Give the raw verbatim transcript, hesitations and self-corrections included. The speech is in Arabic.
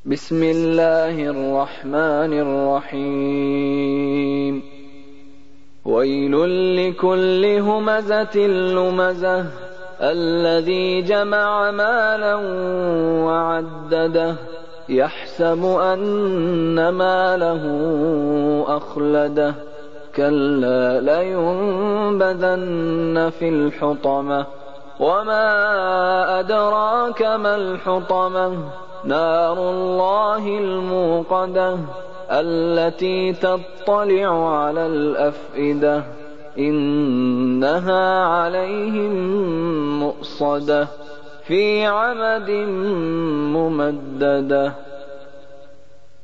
بسم الله الرحمن الرحيم ويل لكل همزة لمزة الذي جمع مالا وعدده يحسب أن ماله أخلده كلا لينبذن في الحطمة وما أدراك ما الحطمة نار الله الموقدة التي تطلع على الأفئدة إنها عليهم مؤصدة في عمد ممددة.